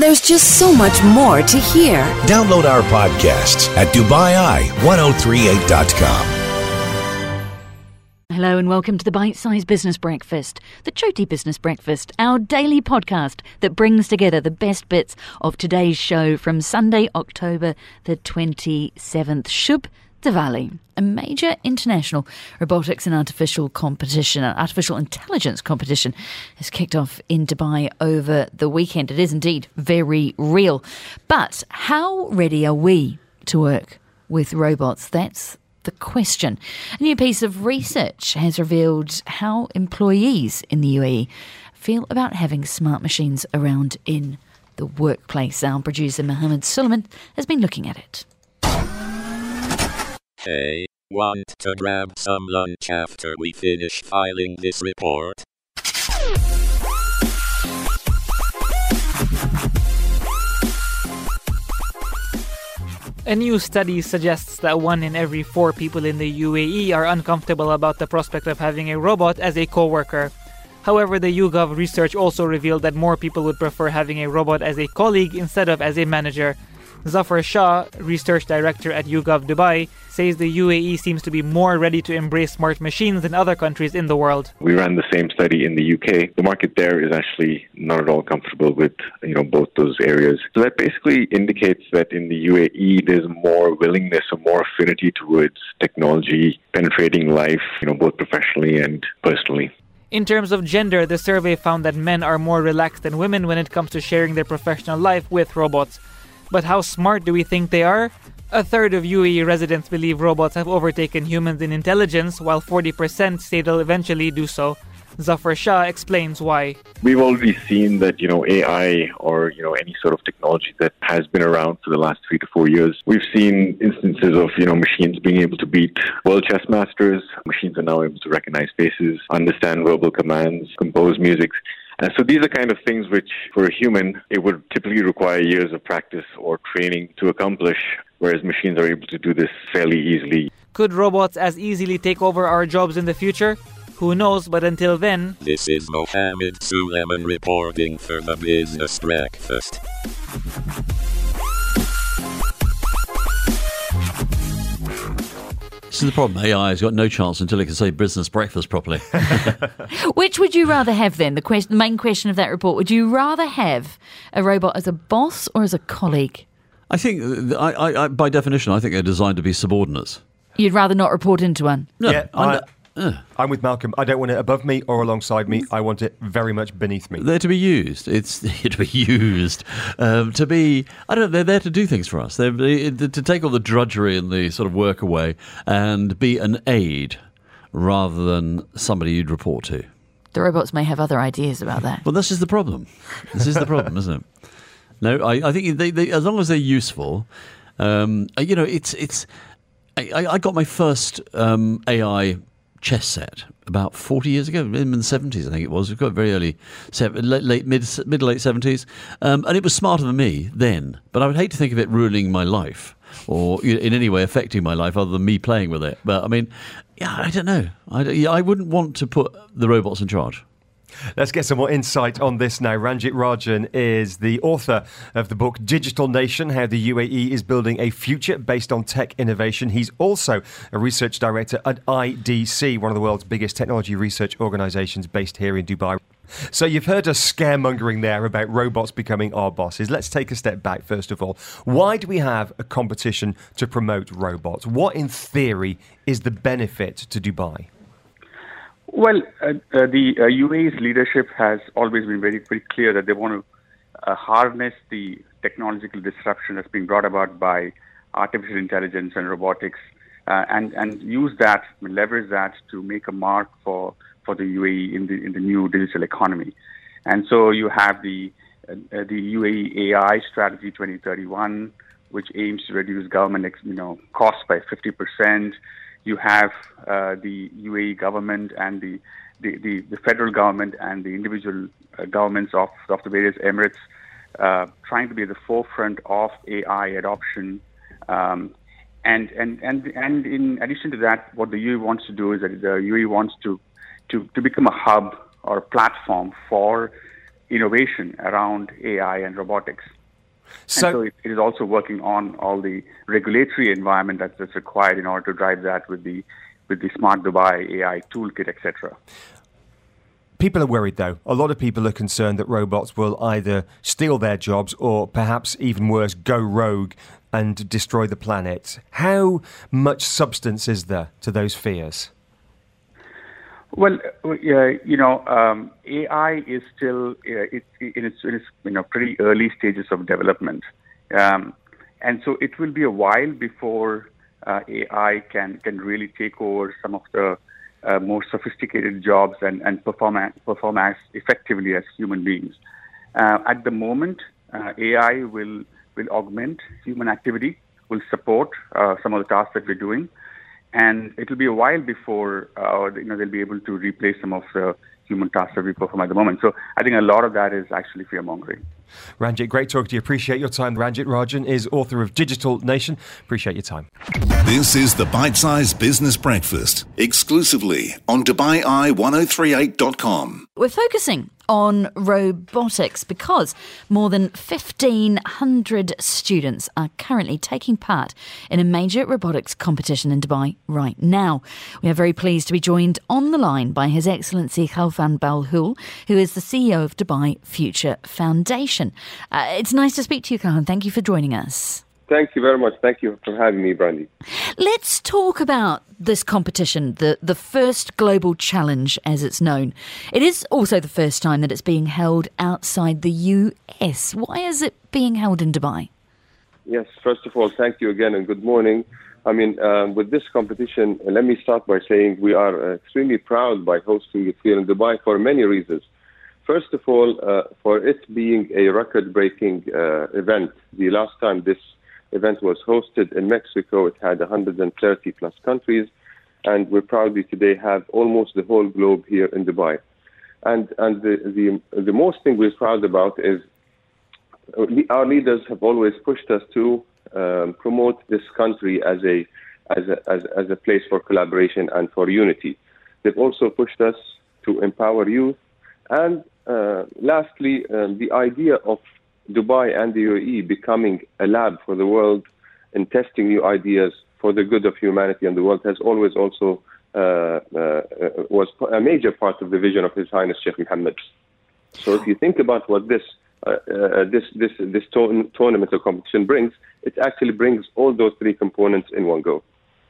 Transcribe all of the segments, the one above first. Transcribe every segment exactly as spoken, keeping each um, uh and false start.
There's just so much more to hear. Download our podcasts at Dubai Eye ten thirty-eight dot com. Hello and welcome to the Bite-Sized Business Breakfast, the Choti Business Breakfast, our daily podcast that brings together the best bits of today's show from Sunday, October the twenty-seventh. Shubh Diwali. A major international robotics and artificial competition, uh, artificial intelligence competition, has kicked off in Dubai over the weekend. It is indeed very real. But how ready are we to work with robots? That's the question. A new piece of research has revealed how employees in the U A E feel about having smart machines around in the workplace. Our producer Mohammed Suleiman has been looking at it. Hey, want to grab some lunch after we finish filing this report? A new study suggests that one in every four people in the U A E are uncomfortable about the prospect of having a robot as a co-worker. However, the YouGov research also revealed that more people would prefer having a robot as a colleague instead of as a manager. Zafar Shah, research director at YouGov Dubai, says the U A E seems to be more ready to embrace smart machines than other countries in the world. We ran the same study in the U K. The market there is actually not at all comfortable with, you know, both those areas. So that basically indicates that in the U A E there's more willingness or more affinity towards technology penetrating life, you know, both professionally and personally. In terms of gender, the survey found that men are more relaxed than women when it comes to sharing their professional life with robots. But how smart do we think they are? A third of U A E residents believe robots have overtaken humans in intelligence, while forty percent say they'll eventually do so. Zafar Shah explains why. We've already seen that, you know, A I or, you know, any sort of technology that has been around for the last three to four years. We've seen instances of, you know, machines being able to beat world chess masters. Machines are now able to recognize faces, understand verbal commands, compose music. Uh, so these are kind of things which, for a human, it would typically require years of practice or training to accomplish, whereas machines are able to do this fairly easily. Could robots as easily take over our jobs in the future? Who knows, but until then... This is Mohammed Suleiman reporting for the Business Breakfast. This is the problem. A I has got no chance until it can say business breakfast properly. Which would you rather have then? The, question, the main question of that report. Would you rather have a robot as a boss or as a colleague? I think, I, I, I, by definition, I think they're designed to be subordinates. You'd rather not report into one? No, yeah, I, uh, I'm with Malcolm. I don't want it above me or alongside me. I want it very much beneath me. They're to be used. It's to be used. Um, to be, I don't know, they're there to do things for us. They're they, to take all the drudgery and the sort of work away and be an aid rather than somebody you'd report to. The robots may have other ideas about that. Well, this is the problem. This is the problem, isn't it? No, I, I think they, they, as long as they're useful, um, you know, it's, it's, I, I got my first um, A I chess set about forty years ago, in the seventies, I think it was. It got very early, late, late mid, mid to late seventies, um, and it was smarter than me then. But I would hate to think of it ruining my life or in any way affecting my life other than me playing with it. But I mean, yeah, I don't know. I, I wouldn't want to put the robots in charge. Let's get some more insight on this now. Ranjit Rajan is the author of the book Digital Nation, How the U A E is Building a Future Based on Tech Innovation. He's also a research director at I D C, one of the world's biggest technology research organisations based here in Dubai. So you've heard us scaremongering there about robots becoming our bosses. Let's take a step back first of all. Why do we have a competition to promote robots? What, in theory, is the benefit to Dubai? Well, uh, uh, the uh, U A E's leadership has always been very, very clear that they want to uh, harness the technological disruption that's being brought about by artificial intelligence and robotics, uh, and and use that, leverage that to make a mark for, for the U A E in the in the new digital economy. And so you have the uh, the U A E A I strategy twenty thirty-one, which aims to reduce government you know costs by fifty percent. You have uh, the U A E government and the, the, the, the federal government and the individual uh, governments of, of the various emirates uh, trying to be at the forefront of A I adoption. Um, and, and, and, and in addition to that, what the U A E wants to do is that the U A E wants to, to, to become a hub or a platform for innovation around A I and robotics. So, and so it, it is also working on all the regulatory environment that's, that's required in order to drive that with the with the Smart Dubai A I toolkit, et cetera. People are worried, though. A lot of people are concerned that robots will either steal their jobs or perhaps even worse, go rogue and destroy the planet. How much substance is there to those fears? Well, uh, you know, um, A I is still uh, it, in, its, in its you know pretty early stages of development, um, and so it will be a while before uh, A I can can really take over some of the uh, more sophisticated jobs and and perform perform as effectively as human beings. Uh, at the moment, uh, A I will will augment human activity, will support uh, some of the tasks that we're doing. And it will be a while before uh, you know they'll be able to replace some of the human tasks that we perform at the moment. So I think a lot of that is actually fear-mongering. Ranjit, great talking to you. Appreciate your time. Ranjit Rajan is author of Digital Nation. Appreciate your time. This is the Bite Size Business Breakfast, exclusively on Dubai Eye ten thirty-eight dot com. We're focusing on robotics because more than fifteen hundred students are currently taking part in a major robotics competition in Dubai right now. We are very pleased to be joined on the line by His Excellency Khalfan Balhoul, who is the C E O of Dubai Future Foundation. Uh, it's nice to speak to you, Khalfan. Thank you for joining us. Thank you very much. Thank you for having me, Brandy. Let's talk about this competition, the, the first global challenge as it's known. It is also the first time that it's being held outside the U S. Why is it being held in Dubai? Yes, first of all, thank you again and good morning. I mean, um, with this competition, let me start by saying we are uh, extremely proud by hosting it here in Dubai for many reasons. First of all, uh, for it being a record-breaking uh, event. The last time this event was hosted in Mexico, it had one hundred thirty plus countries, and we proudly today have almost the whole globe here in Dubai. And and the the, the most thing we're proud about is our leaders have always pushed us to um, promote this country as a as a as, as a place for collaboration and for unity. They've also pushed us to empower youth, and uh, lastly, um, the idea of Dubai and the U A E becoming a lab for the world and testing new ideas for the good of humanity and the world has always also uh, uh, was a major part of the vision of His Highness Sheikh Mohammed. So if you think about what this uh, uh, this this this to- tournament or competition brings, it actually brings all those three components in one go.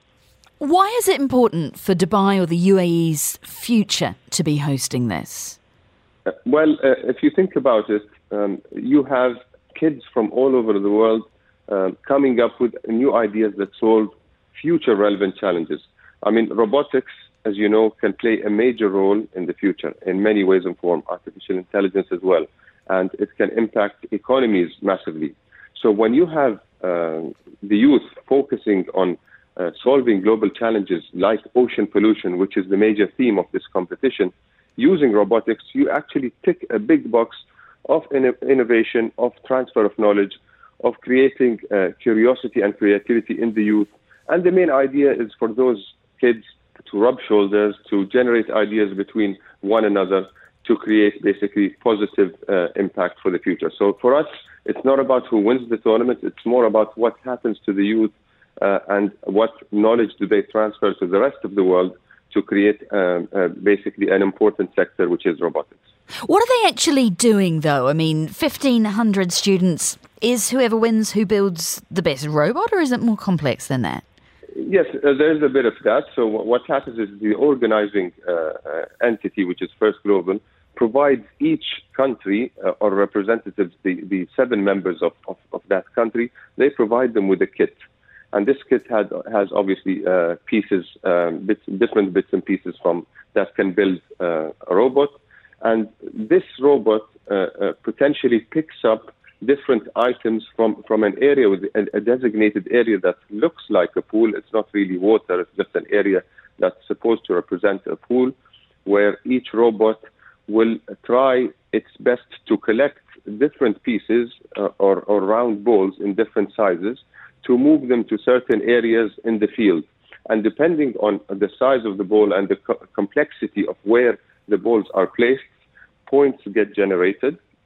Why is it important for Dubai or the U A E's future to be hosting this? Uh, well, uh, if you think about it, um, you have kids from all over the world uh, coming up with new ideas that solve future relevant challenges. I mean, robotics, as you know, can play a major role in the future in many ways and form, artificial intelligence as well, and it can impact economies massively. So when you have uh, the youth focusing on uh, solving global challenges like ocean pollution, which is the major theme of this competition, using robotics, you actually tick a big box of in- innovation, of transfer of knowledge, of creating uh, curiosity and creativity in the youth. And the main idea is for those kids to rub shoulders, to generate ideas between one another, to create basically positive uh, impact for the future. So for us, it's not about who wins the tournament, it's more about what happens to the youth uh, and what knowledge do they transfer to the rest of the world to create um, uh, basically an important sector, which is robotics. What are they actually doing, though? I mean, fifteen hundred students, is whoever wins who builds the best robot, or is it more complex than that? Yes, uh, there's a bit of that. So w- what happens is the organizing uh, uh, entity, which is First Global, provides each country uh, or representatives, the, the seven members of, of, of that country, they provide them with a kit. And this kit had, has obviously uh, pieces, um, bits, different bits and pieces from that can build uh, a robot. And this robot uh, uh, potentially picks up different items from, from an area, with a, a designated area that looks like a pool. It's not really water, it's just an area that's supposed to represent a pool, where each robot will try its best to collect different pieces uh, or, or round balls in different sizes to move them to certain areas in the field. And depending on the size of the ball and the co- complexity of where the balls are placed, points get generated.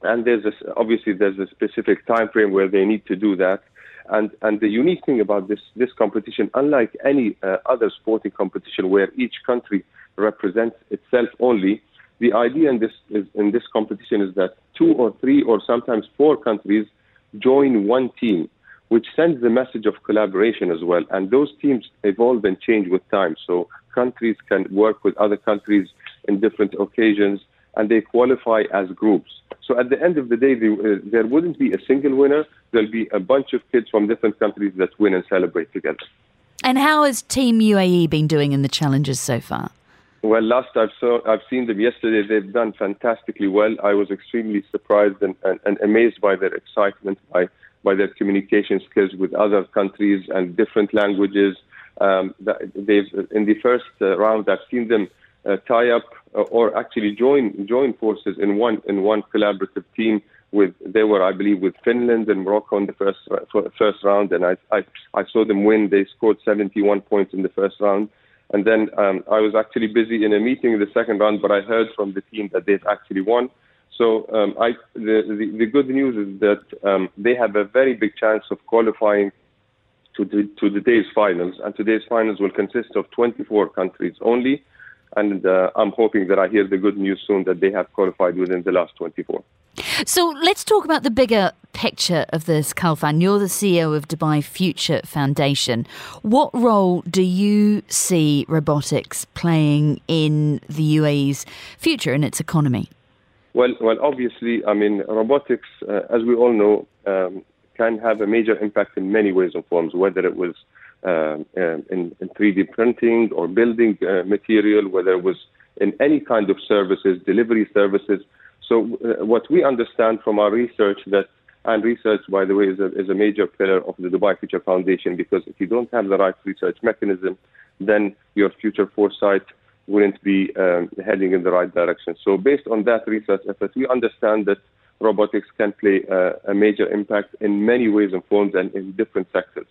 and there's a, obviously there's a specific time frame where they need to do that. And and the unique thing about this this competition, unlike any uh, other sporting competition where each country represents itself only, the idea in this is, in this competition is that two or three or sometimes four countries join one team, which sends the message of collaboration as well. And those teams evolve and change with time. So countries can work with other countries in different occasions, and they qualify as groups. So at the end of the day, the, uh, there wouldn't be a single winner. There'll be a bunch of kids from different countries that win and celebrate together. And how has Team U A E been doing in the challenges so far? Well, last I've, saw, I've seen them yesterday, they've done fantastically well. I was extremely surprised and, and, and amazed by their excitement, by, by their communication skills with other countries and different languages. Um, they've in the first uh, round, I've seen them uh, tie up uh, or actually join join forces in one in one collaborative team. With they were, I believe, with Finland and Morocco in the first first round, and I I, I saw them win. They scored seventy-one points in the first round. And then um, I was actually busy in a meeting in the second round, but I heard from the team that they've actually won. So um, I, the, the, the good news is that um, they have a very big chance of qualifying to, the, to today's finals. And today's finals will consist of twenty-four countries only. And uh, I'm hoping that I hear the good news soon that they have qualified within the last twenty-four. So let's talk about the bigger picture of this, Khalfan. You're the C E O of Dubai Future Foundation. What role do you see robotics playing in the U A E's future and its economy? Well, well, obviously, I mean, robotics, uh, as we all know, um, can have a major impact in many ways and forms, whether it was um, um, in, in three D printing or building uh, material, whether it was in any kind of services, delivery services. So uh, what we understand from our research that, and research, by the way, is a, is a major pillar of the Dubai Future Foundation, because if you don't have the right research mechanism, then your future foresight wouldn't be um, heading in the right direction. So based on that research effort, we understand that robotics can play uh, a major impact in many ways and forms and in different sectors.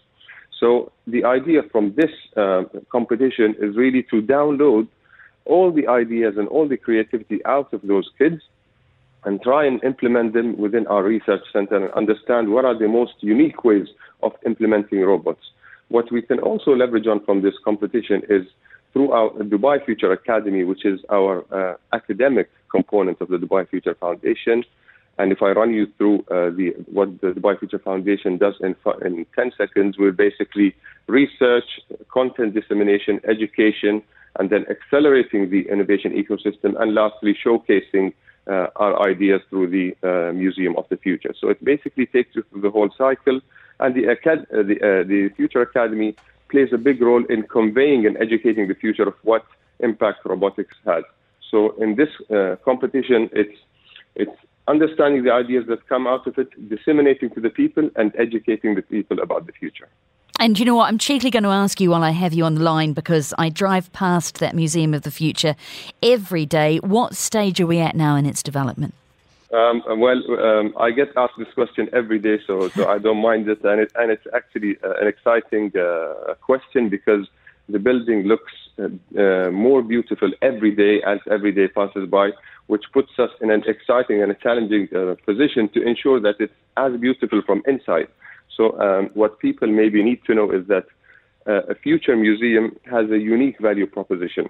So the idea from this uh, competition is really to download all the ideas and all the creativity out of those kids and try and implement them within our research center and understand what are the most unique ways of implementing robots. What we can also leverage on from this competition is through our Dubai Future Academy, which is our uh, academic component of the Dubai Future Foundation. And if I run you through uh, the what the Dubai Future Foundation does in, in ten seconds, we're basically research, content dissemination, education, and then accelerating the innovation ecosystem, and lastly, showcasing uh, our ideas through the uh, Museum of the Future. So it basically takes you through the whole cycle, and the, acad- uh, the, uh, the Future Academy plays a big role in conveying and educating the future of what impact robotics has. So in this uh, competition, it's it's understanding the ideas that come out of it, disseminating to the people, and educating the people about the future. And you know what? I'm cheekily going to ask you while I have you on the line, because I drive past that Museum of the Future every day. What stage are we at now in its development? Um, well, um, I get asked this question every day, so, so I don't mind it. And, it, and it's actually uh, an exciting uh, question, because the building looks uh, uh, more beautiful every day as every day passes by, which puts us in an exciting and a challenging uh, position to ensure that it's as beautiful from inside. So um, what people maybe need to know is that uh, a future museum has a unique value proposition.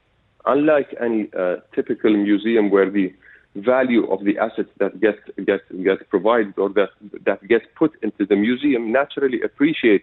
Unlike any uh, typical museum where the value of the assets that get get get provided or that that get put into the museum naturally appreciate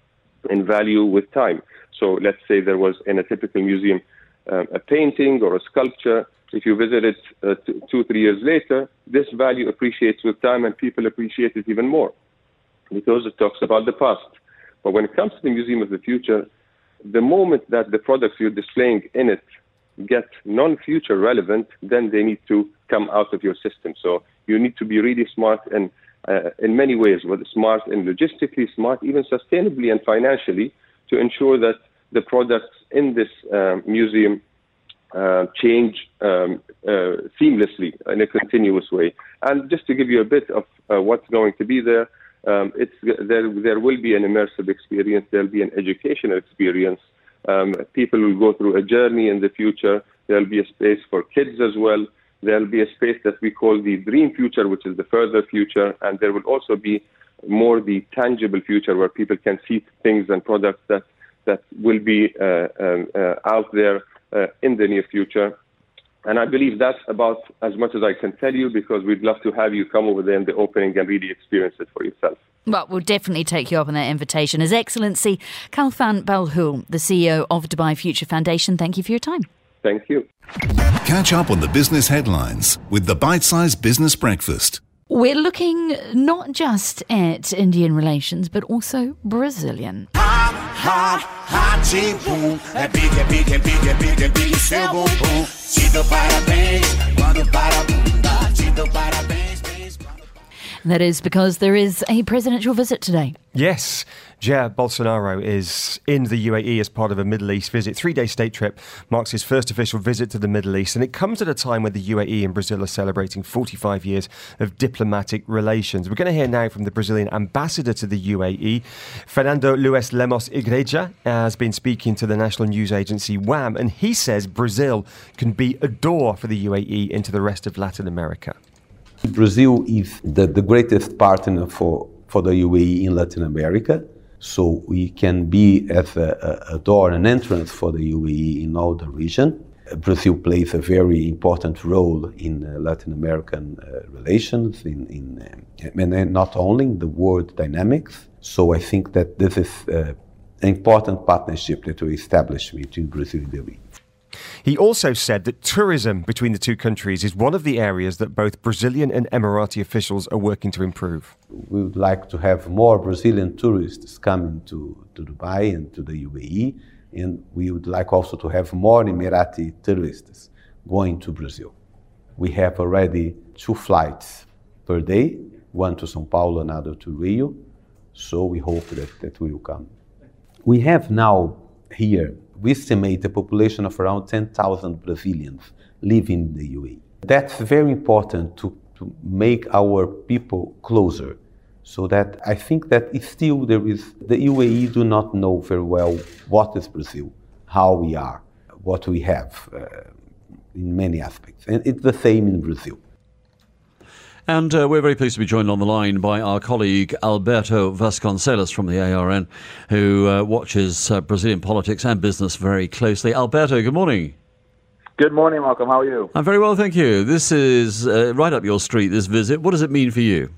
in value with time. So let's say there was in a typical museum uh, a painting or a sculpture. If you visit it uh, two, two, three years later, this value appreciates with time, and people appreciate it even more because it talks about the past. But when it comes to the Museum of the Future, the moment that the products you're displaying in it get non-future relevant, then they need to come out of your system. So you need to be really smart and uh, in many ways, whether smart and logistically smart, even sustainably and financially, to ensure that the products in this uh, museum uh, change um, uh, seamlessly in a continuous way. And just to give you a bit of uh, what's going to be there, um, it's there. There will be an immersive experience. There'll be an educational experience. Um, people will go through a journey in the future. There'll be a space for kids as well. There'll be a space that we call the dream future, which is the further future. And there will also be more the tangible future where people can see things and products that, that will be uh, um, uh, out there uh, in the near future. And I believe that's about as much as I can tell you, because we'd love to have you come over there in the opening and really experience it for yourself. Well, we'll definitely take you up on that invitation. His Excellency Khalfan Balhoul, the C E O of Dubai Future Foundation, thank you for your time. Thank you. Catch up on the business headlines with the Bite-Sized Business Breakfast. We're looking not just at Indian relations, but also Brazilian. That is because there is a presidential visit today. Yes, Jair Bolsonaro is in the U A E as part of a Middle East visit. Three-day state trip marks his first official visit to the Middle East, and it comes at a time when the U A E and Brazil are celebrating forty-five years of diplomatic relations. We're going to hear now from the Brazilian ambassador to the U A E. Fernando Luis Lemos Igreja has been speaking to the national news agency W A M, and he says Brazil can be a door for the U A E into the rest of Latin America. Brazil is the, the greatest partner for, for the U A E in Latin America, so we can be as a, a door, an entrance for the U A E in all the region. Brazil plays a very important role in uh, Latin American uh, relations, in, in uh, and not only in the world dynamics. So I think that this is uh, an important partnership that we established between Brazil and the U A E. He also said that tourism between the two countries is one of the areas that both Brazilian and Emirati officials are working to improve. We would like to have more Brazilian tourists coming to, to Dubai and to the U A E, and we would like also to have more Emirati tourists going to Brazil. We have already two flights per day, one to São Paulo, another to Rio, so we hope that that will come. We have now here, we estimate a population of around ten thousand Brazilians living in the U A E. That's very important to, to make our people closer, so that I think that it's still there is, the U A E do not know very well what is Brazil, how we are, what we have uh, in many aspects. And it's the same in Brazil. And uh, we're very pleased to be joined on the line by our colleague Alberto Vasconcelos from the A R N, who uh, watches uh, Brazilian politics and business very closely. Alberto, good morning. Good morning, Malcolm. How are you? I'm very well, thank you. This is uh, right up your street, this visit. What does it mean for you?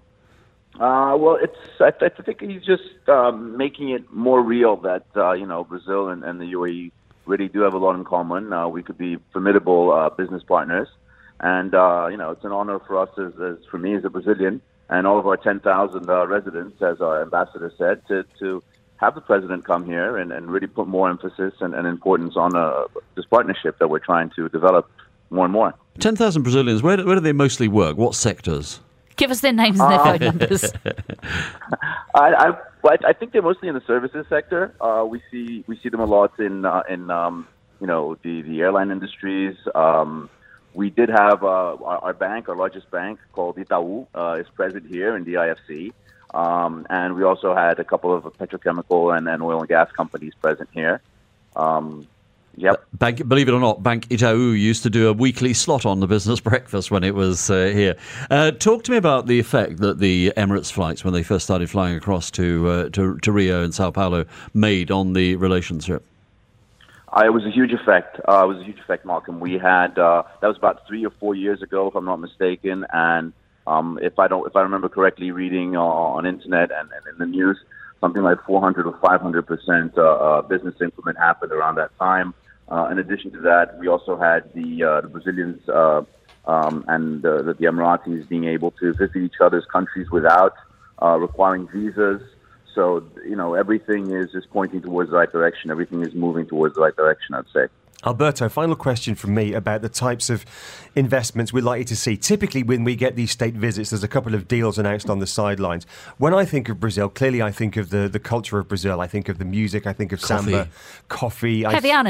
Uh, well, it's. I, I think he's just um, making it more real that, uh, you know, Brazil and, and the U A E really do have a lot in common. Uh, we could be formidable uh, business partners. And, uh, you know, it's an honor for us, as, as for me as a Brazilian, and all of our ten thousand uh, residents, as our ambassador said, to, to have the president come here and, and really put more emphasis and, and importance on uh, this partnership that we're trying to develop more and more. ten thousand Brazilians, where do, where do they mostly work? What sectors? Give us their names and their uh, phone numbers. I, I, well, I think they're mostly in the services sector. Uh, we see we see them a lot in, uh, in um, you know, the, the airline industries. Um, We did have uh, our, our bank, our largest bank, called Itaú, uh, is present here in the I F C. Um, and we also had a couple of petrochemical and, and oil and gas companies present here. Um, yep. Bank, believe it or not, Bank Itaú used to do a weekly slot on the business breakfast when it was uh, here. Uh, talk to me about the effect that the Emirates flights, when they first started flying across to, uh, to, to Rio and Sao Paulo, made on the relationship. Uh, it was a huge effect. Uh, it was a huge effect, Malcolm. We had uh, that was about three or four years ago, if I'm not mistaken. And um, if I don't, if I remember correctly, reading uh, on internet and, and in the news, something like four hundred or five hundred percent uh, uh, business increment happened around that time. Uh, in addition to that, we also had the uh, the Brazilians uh, um, and uh, the, the Emiratis being able to visit each other's countries without uh, requiring visas. So, you know, everything is just pointing towards the right direction. Everything is moving towards the right direction, I'd say. Alberto, final question from me about the types of investments we're likely to see. Typically, when we get these state visits, there's a couple of deals announced on the sidelines. When I think of Brazil, clearly I think of the, the culture of Brazil. I think of the music. I think of coffee. samba, coffee. Havaianas.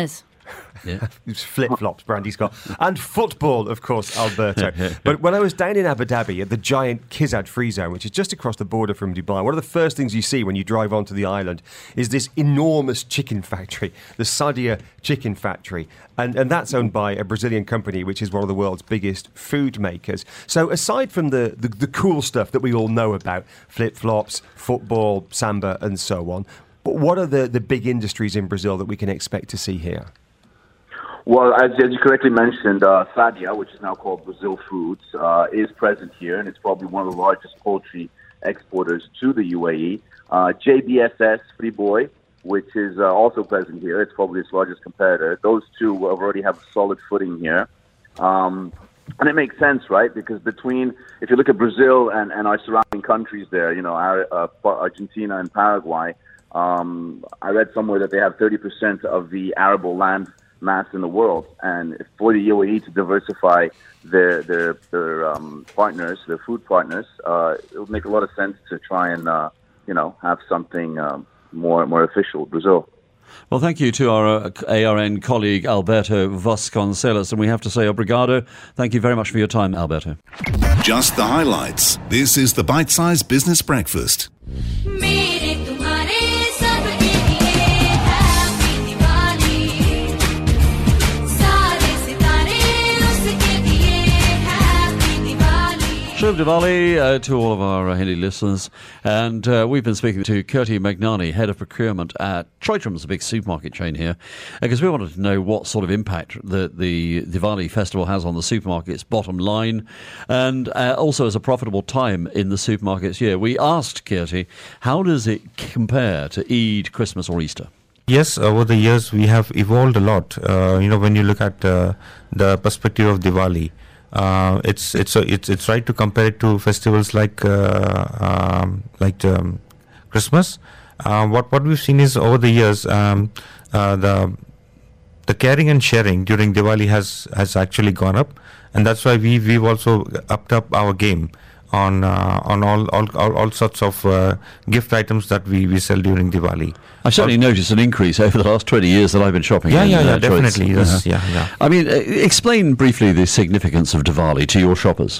Yeah. Flip-flops, Brandy Scott. And football, of course, Alberto. But when I was down in Abu Dhabi at the giant Kizad Free Zone, which is just across the border from Dubai, one of the first things you see when you drive onto the island is this enormous chicken factory, the Sadia Chicken Factory. And, and that's owned by a Brazilian company, which is one of the world's biggest food makers. So aside from the, the, the cool stuff that we all know about, flip-flops, football, samba, and so on, but what are the, the big industries in Brazil that we can expect to see here? Well, as, as you correctly mentioned, uh, Sadia, which is now called Brazil Foods, uh, is present here, and it's probably one of the largest poultry exporters to the U A E. Uh, J B S S, Friboi, which is uh, also present here. It's probably its largest competitor. Those two already have a solid footing here. Um, and it makes sense, right? Because between, if you look at Brazil and, and our surrounding countries there, you know, our, uh, Argentina and Paraguay, um, I read somewhere that they have thirty percent of the arable land mass in the world, and for the U A E to diversify their their their um, partners, their food partners, uh, it would make a lot of sense to try and uh, you know have something um, more more official with Brazil. Well, thank you to our uh, A R N colleague Alberto Vasconcelos, and we have to say obrigado. Thank you very much for your time, Alberto. Just the highlights. This is the Bite Size Business Breakfast. Shubh Diwali uh, to all of our uh, Hindi listeners. And uh, we've been speaking to Kirti Magnani, Head of Procurement at Choithrams, a big supermarket chain here, because we wanted to know what sort of impact the, the Diwali festival has on the supermarket's bottom line, and uh, also as a profitable time in the supermarkets year. We asked Kirti, how does it compare to Eid, Christmas or Easter? Yes, over the years we have evolved a lot. Uh, you know, when you look at uh, the perspective of Diwali, Uh, it's it's uh, it's it's right to compare it to festivals like uh, um, like um, Christmas. Uh, what what we've seen is over the years um, uh, the the caring and sharing during Diwali has has actually gone up, and that's why we we've also upped up our game on uh, on all, all all all sorts of uh, gift items that we, we sell during Diwali. I certainly uh, noticed an increase over the last twenty years that I've been shopping. Yeah, in, yeah, yeah, uh, definitely. Yes, uh-huh. yeah, yeah. I mean, uh, explain briefly the significance of Diwali to your shoppers.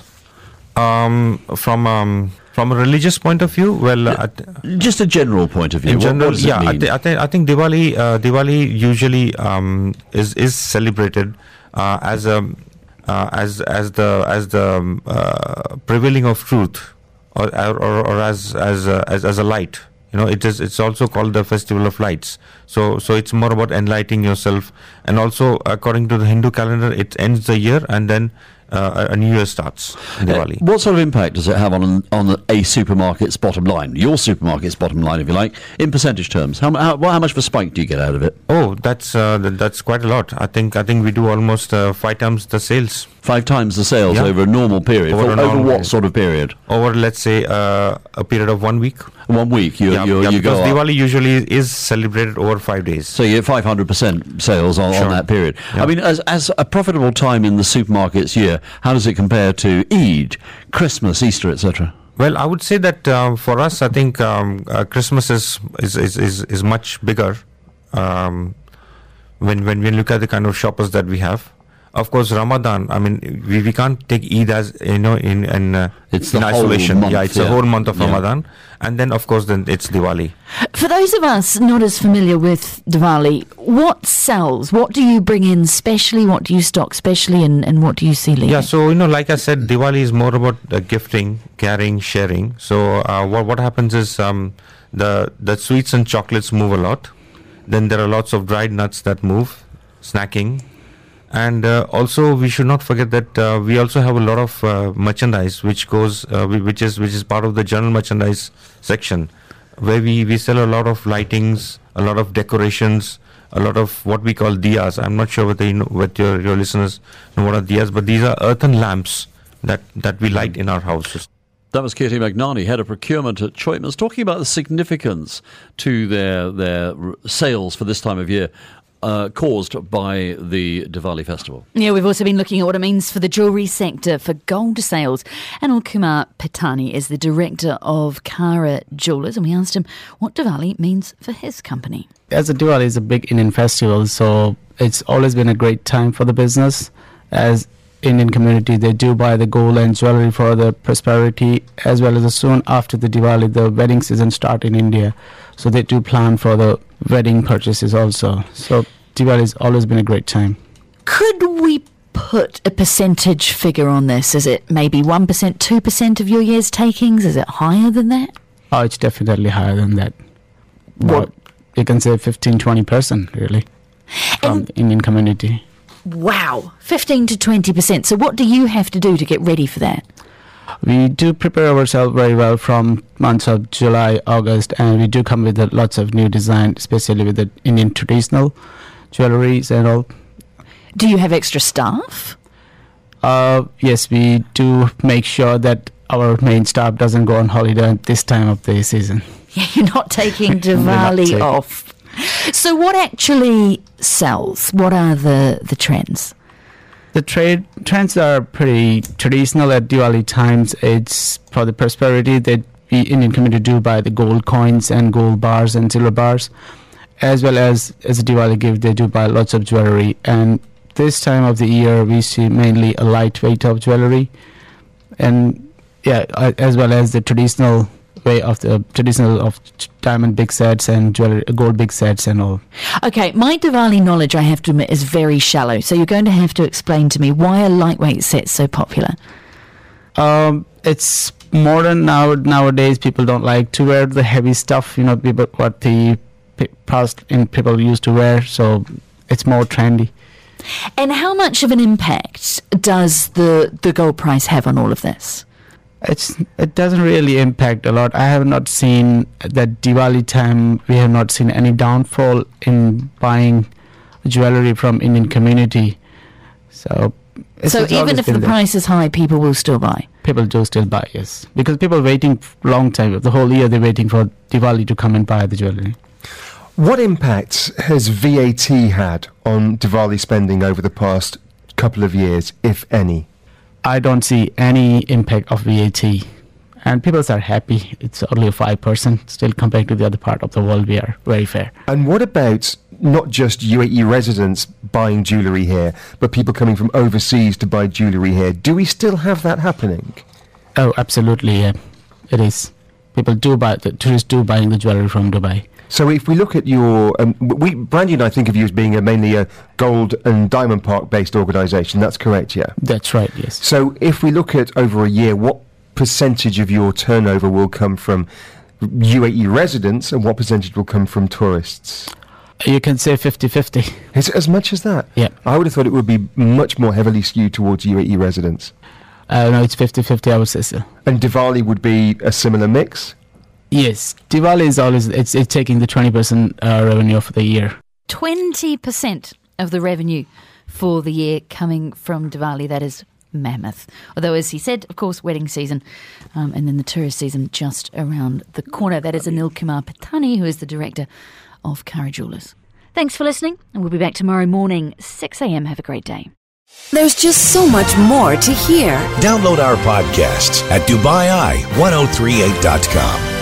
Um, from um, from a religious point of view, well, uh, just a general point of view. In what, general, what does it yeah, mean? I, th- I, th- I think Diwali uh, Diwali usually um, is is celebrated uh, as a uh, as as the as the um, uh, prevailing of truth, or or, or as as uh, as as a light. You know, it is. It's also called the Festival of Lights. So, so it's more about enlightening yourself, and also according to the Hindu calendar, it ends the year, and then uh, a new year starts. Diwali. Uh, what sort of impact does it have on on a supermarket's bottom line? Your supermarket's bottom line, if you like, in percentage terms. How how, how much of a spike do you get out of it? Oh, that's uh, that's quite a lot. I think I think we do almost uh, five times the sales. Five times the sales yeah. over a normal period. Over, For, a normal over what period. sort of period? Over, let's say, uh, a period of one week. One week. You yeah, you yeah, you because go Diwali usually is celebrated over five days. So you get five hundred percent sales on, Sure. on that period. Yeah. I mean, as as a profitable time in the supermarket's year, how does it compare to Eid, Christmas, Easter, et cetera? Well, I would say that um, for us, I think um, uh, Christmas is is, is is is much bigger um, when when we look at the kind of shoppers that we have. Of course, Ramadan. I mean, we, we can't take Eid as you know in in, uh, it's the in whole isolation. month, yeah, it's yeah. a whole month of Yeah. Ramadan, and then of course then it's Diwali. For those of us not as familiar with Diwali, what sells? What do you bring in specially? What do you stock specially, and, and what do you see leaving? Yeah, so you know, like I said, Diwali is more about uh, gifting, caring, sharing. So uh, what what happens is um, the the sweets and chocolates move a lot. Then there are lots of dried nuts that move, snacking. And uh, also, we should not forget that uh, we also have a lot of uh, merchandise, which goes, uh, which is which is part of the general merchandise section, where we, we sell a lot of lightings, a lot of decorations, a lot of what we call diyas. I'm not sure whether you know, what your your listeners know what are diyas, but these are earthen lamps that, that we light in our houses. That was Kirti Magnani, Head of Procurement at Choithrams, talking about the significance to their their r- sales for this time of year uh, caused by the Diwali festival. Yeah, we've also been looking at what it means for the jewellery sector, for gold sales. Anil Kumar Pitani is the director of Kara Jewellers, and we asked him what Diwali means for his company. As a Diwali is a big Indian festival, so it's always been a great time for the business. As Indian community, they do buy the gold and jewelry for the prosperity, as well as soon after the Diwali, the wedding season start in India. So they do plan for the wedding purchases also. So Diwali has always been a great time. Could we put a percentage figure on this? Is it maybe one percent, two percent of your year's takings? Is it higher than that? Oh, it's definitely higher than that. What? You can say fifteen, twenty percent really from the Indian community. Wow, fifteen to twenty percent. So what do you have to do to get ready for that? We do prepare ourselves very well from months of July, August, and we do come with lots of new design, especially with the Indian traditional jewelries and all. Do you have extra staff? Uh, yes, we do make sure that our main staff doesn't go on holiday at this time of the season. Yeah, you're not taking Diwali not taking. off. So what actually sells? What are the, the trends? The trade trends are pretty traditional at Diwali times. It's for the prosperity that we Indian community do buy the gold coins and gold bars and silver bars, as well as as a Diwali gift they do buy lots of jewelry. And this time of the year we see mainly a lightweight of jewelry, and yeah, as well as the traditional way of the traditional of diamond big sets and jewelry, gold big sets and all. Okay, my Diwali knowledge, I have to admit, is very shallow. So you're going to have to explain to me why are lightweight sets so popular? Um, it's modern now. Nowadays, people don't like to wear the heavy stuff. You know, people what the past in people used to wear. So it's more trendy. And how much of an impact does the the gold price have on all of this? It's it doesn't really impact a lot. I have not seen that Diwali time. We have not seen any downfall in buying jewelry from Indian community. So, it's, so it's even if the there. price is high, people will still buy. People do still buy, yes, because people waiting long time. The whole year they're waiting for Diwali to come and buy the jewelry. What impact has V A T had on Diwali spending over the past couple of years, if any? I don't see any impact of V A T, and people are happy. It's only five percent still compared to the other part of the world. We are very fair. And what about not just U A E residents buying jewellery here, but people coming from overseas to buy jewellery here? Do we still have that happening? Oh, absolutely, yeah, it is. People do buy, the tourists do buying the jewellery from Dubai. So if we look at your, um, we, Brandy and I think of you as being a, mainly a gold and diamond park based organisation, that's correct, yeah? That's right, yes. So if we look at over a year, what percentage of your turnover will come from U A E residents and what percentage will come from tourists? You can say fifty-fifty. Is it as much as that? Yeah. I would have thought it would be much more heavily skewed towards U A E residents. Uh, no, it's fifty-fifty, I would say so. And Diwali would be a similar mix? Yes, Diwali is always, it's, it's taking the twenty percent uh, revenue for the year. twenty percent of the revenue for the year coming from Diwali. That is mammoth. Although, as he said, of course, wedding season um, and then the tourist season just around the corner. That is Anil Kumar Pitani, who is the director of Kara Jewellers. Thanks for listening, and we'll be back tomorrow morning, six a.m. Have a great day. There's just so much more to hear. Download our podcasts at Dubai Eye ten thirty-eight dot com.